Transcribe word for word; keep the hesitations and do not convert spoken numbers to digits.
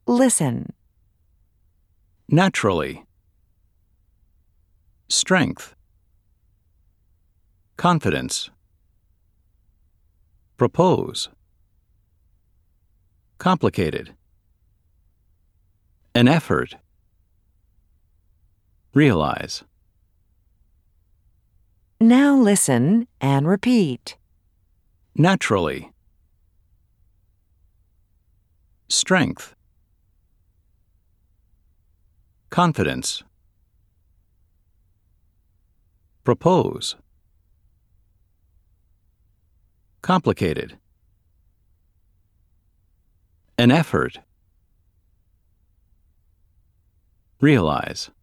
Listen. Naturally. Strength. Confidence. Propose. Complicated. An effort. Realize. Now listen and repeat. Naturally. Strength. Confidence. Propose. Complicated. An effort. Realize.